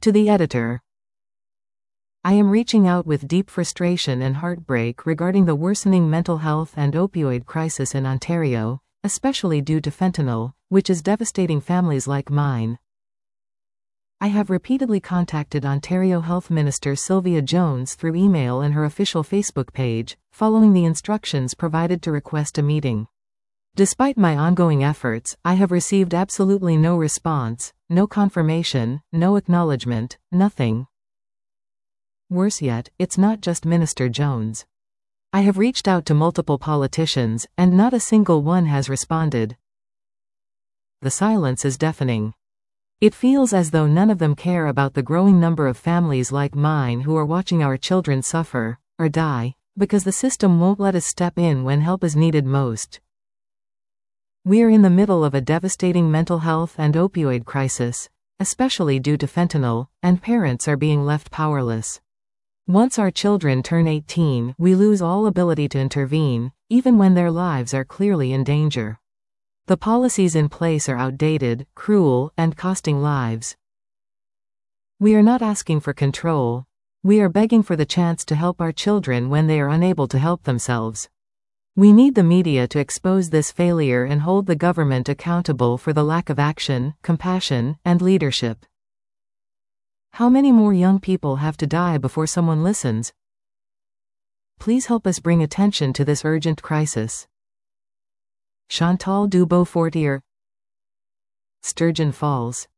To the editor. I am reaching out with deep frustration and heartbreak regarding the worsening mental health and opioid crisis in Ontario, especially due to fentanyl, which is devastating families like mine. I have repeatedly contacted Ontario Health Minister Sylvia Jones through email and her official Facebook page, following the instructions provided to request a meeting. Despite my ongoing efforts, I have received absolutely no response, no confirmation, no acknowledgement, nothing. Worse yet, it's not just Minister Jones. I have reached out to multiple politicians, and not a single one has responded. The silence is deafening. It feels as though none of them care about the growing number of families like mine who are watching our children suffer, or die, because the system won't let us step in when help is needed most. We are in the middle of a devastating mental health and opioid crisis, especially due to fentanyl, and parents are being left powerless. Once our children turn 18, we lose all ability to intervene, even when their lives are clearly in danger. The policies in place are outdated, cruel, and costing lives. We are not asking for control. We are begging for the chance to help our children when they are unable to help themselves. We need the media to expose this failure and hold the government accountable for the lack of action, compassion, and leadership. How many more young people have to die before someone listens? Please help us bring attention to this urgent crisis. Chantal Dubeau-Fortier, Sturgeon Falls.